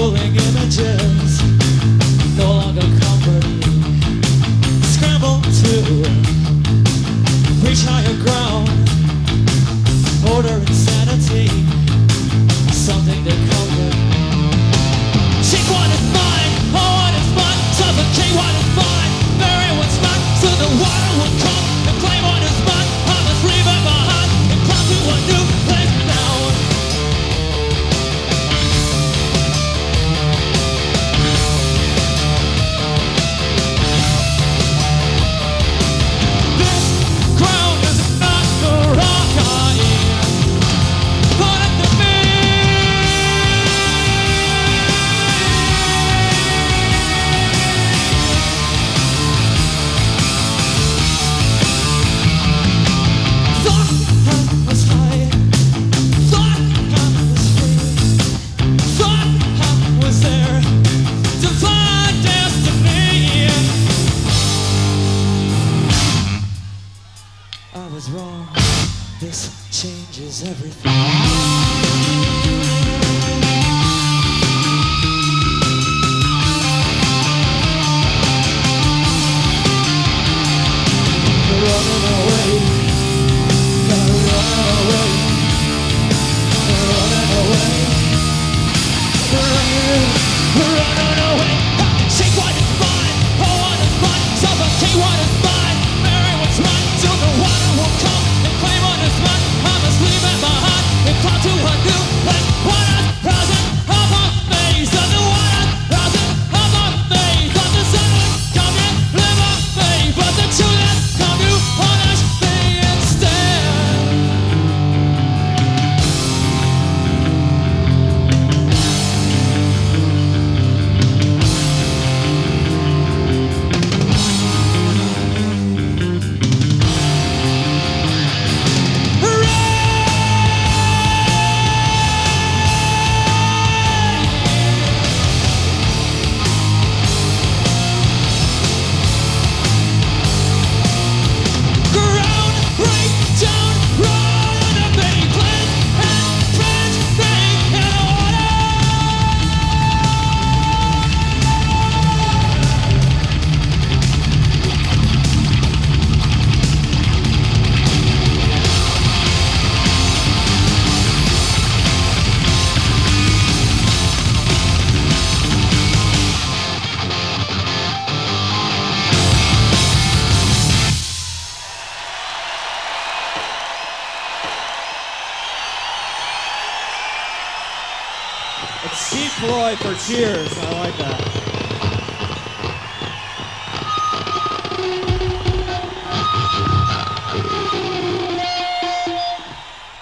Scrolling images, no longer comforting. Scramble to reach higher ground. Order insanity, something to comfort. Take what is mine, oh what is mine. Suffocate what is mine, bury what's mine. So the water will come and claim what is mine. I must leave it behind and climb to a new place now. I was wrong, this changes everything. Running away, running away, running away, running away. Take what is mine, oh what is mine, suffocate what is mine, bury what's mine, till the water will come and claim what is mine. I must leave it behind and climb to a new place. Water rising up on face of the water, rising up on face of the sun. Come and live on faith, but the truth is come to punish me instead. It's Steve Floyd for Cheers. I like that.